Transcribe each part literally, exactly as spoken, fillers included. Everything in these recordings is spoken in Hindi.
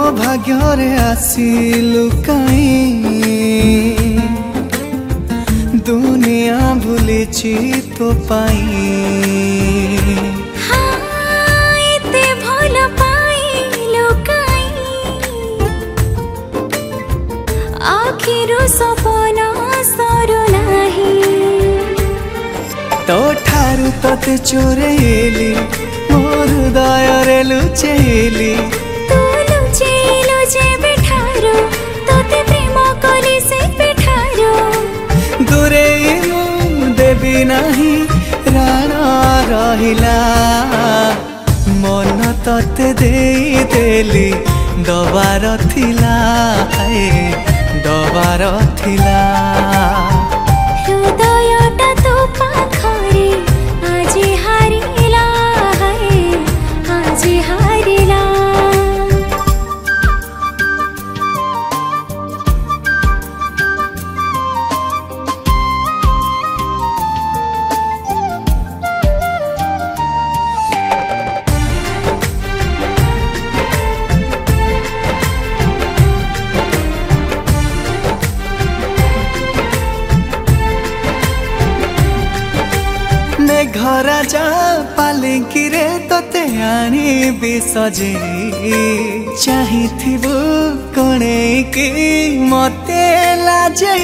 भाग्य आसिलु काई दुनिया भूलिची तो पाई हाँ, एते भल पाइलु काई आखिरु सपन सरू नाही तो ठारू तते चोरेली मोर हृदय रे लुचेली तू लुचेलु जे बेठारो तते प्रेम कली से बेठारो दूरे मु देवी नाही राणा रहिला मन तते देई देली दबार थिला हाय दबार थिला हृदयटा तो पाखरे आज हारिला हाय आज हारिला घर जा पालिकी रे तते आनी भी सजे चाहिथिबु कोणे की मते लाजे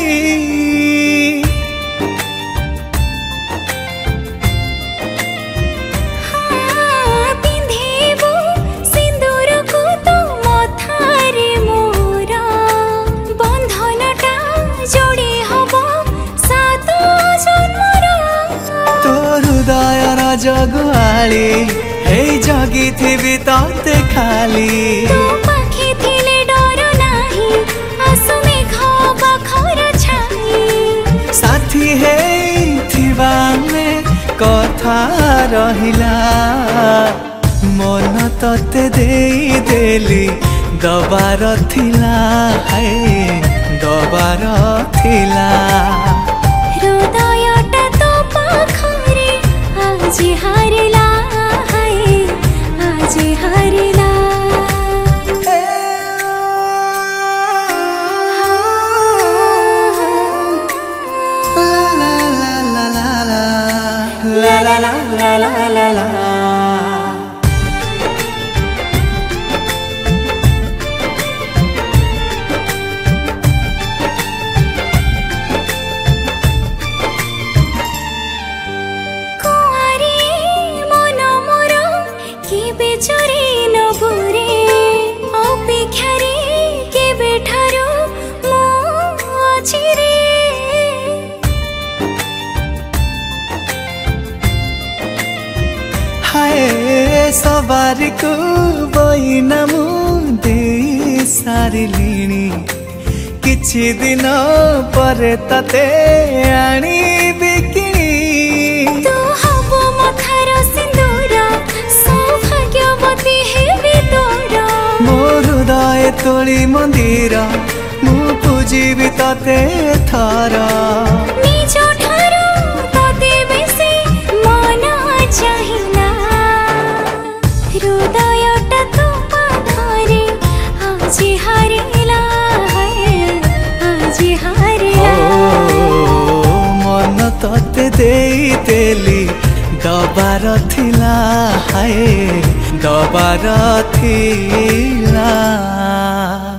हाँ, पिंधेबु सिंदूर को तो मथारे मोरा बंधनटा जोड़ी हबो सात जन्मर हृदय जगुआली हे जगी थी तते खाली तू पाखे थिले डर नाही आसु मेघ बखर छाई साथी हे थिबाने कथा रहिला मन तते देई देली दबार थिला हाय दबार थिला हृदयटा तो पाखरे आज हारिला हाय आज हारिला La la la la la la la चोरी नबुरे अपेक्षारे केबे ठारो मु अछि रे हाय सवारी को बहिना मु दे सारिलिणी किछि दिन परे तते आनी बिकिनी तू हबो मथार सिंदूर सौभाग्यवती हेबे तोरा मोर हृदय तोली मंदिर मु पूजिबि तते थारा निज ठारो तते बेसी मन चाहिला हृदयटा तो पाखरे आज हारिला हाय आज हारिला मन तते देई देली दबार थिला हाय दबार थिला।